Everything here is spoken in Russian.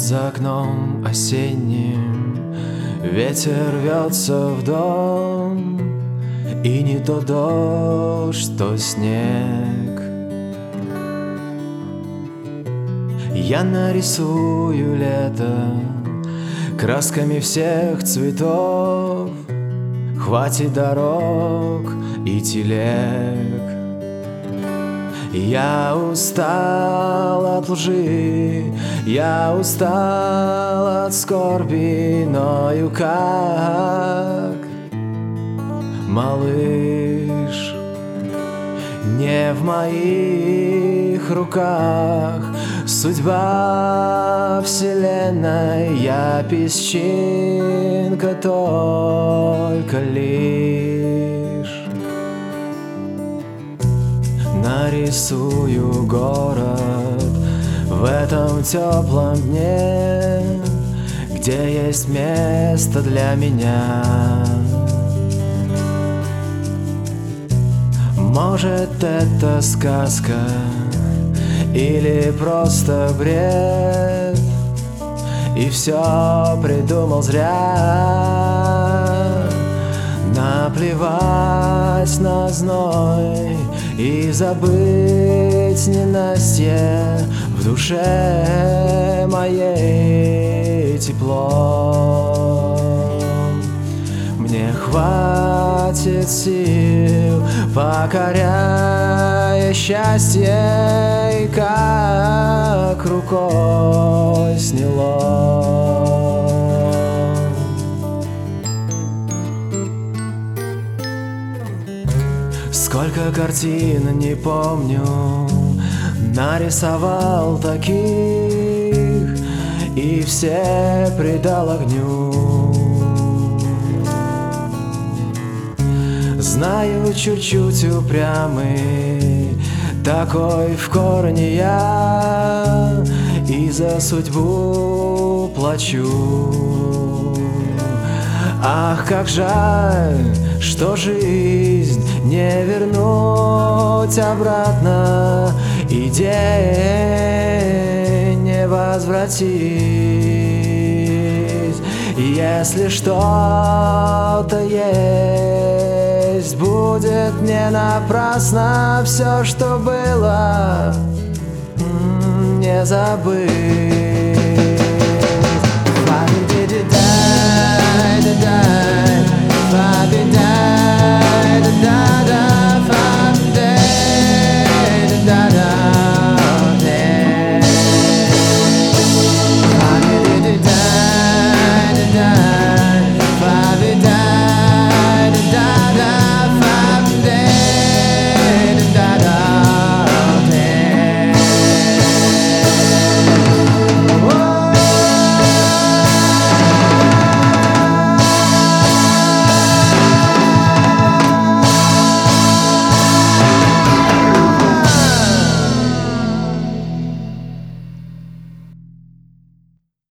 за окном осенним ветер рвется в дом, и не то дождь, то снег. Я нарисую лето красками всех цветов, хватит дорог и телег. Я устал от лжи, я устал от скорби, ною как малыш. Не в моих руках судьба вселенной, я песчинка только лишь. Нарисую город в этом теплом дне, где есть место для меня. Может, это сказка или просто бред, и все придумал зря. Наплевать на зной и забыть ненастье, в душе моей тепло. Мне хватит сил, покоряя счастье, и как рукой сняло. Сколько картин, не помню, нарисовал таких, и все придал огню. Знаю, чуть-чуть упрямый, такой в корне я, и за судьбу плачу. Ах, как жаль, что жизнь не вернуть обратно, и день не возвратить. Если что-то есть, будет не напрасно все, что было, не забыть.